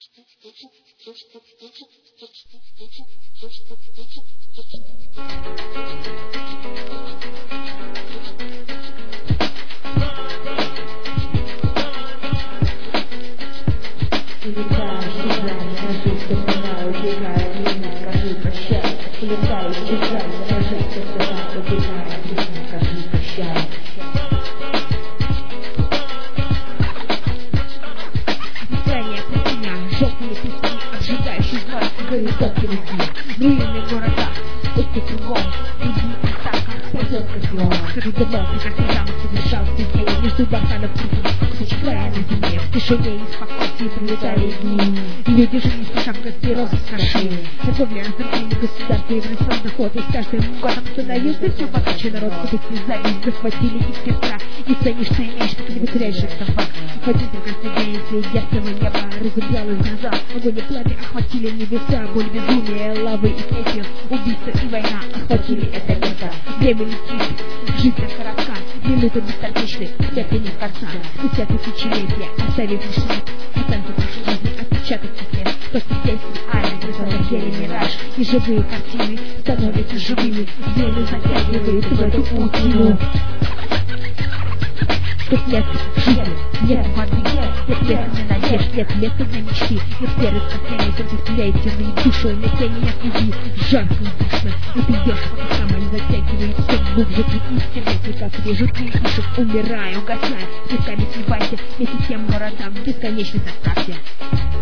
Руины города, пусти кругом, иди и так, пойдет как лом. Скажи давно, прекрасный замок совершался день, между барханов кругом, кусочек края на земле, в тишине и спокойствии прилетали дни. И люди жили спеша в гостирозе с нашей. Торговля разорвали государства, и в рынок доход, и с каждым годом становился все богаче народ, купить зависть, захватили их сердца, и ценишь, что имеешь, так не потеряешь собак. В один прекрасный день среди ясного неба разыгралась гроза, огонь и пламя охватили небеса, боль, безумие, лавы и пепел, убийства и война охватили это место. Время летит, жизнь так коротка, минуты быстротечны, смерти нет конца. Спустя тысячелетия, оставив лишь след, останется нашей жизни отпечаток тепле. Просто здесь реальность, в деле мираж, и живые картины становятся живыми, вены затягивают в эту паутину. Тут нет жизни, нет воды, нет места для надежд, нет места для мечты, нет веры в спасение, только встретенные душой на тени нет любви, жарко и душно, и ты идешь, пока сама не затягивает все глубже, при истине, как режут и ушек, умирая, угасая, песками сливайся, вместе с тем городам, бесконечность оставьте.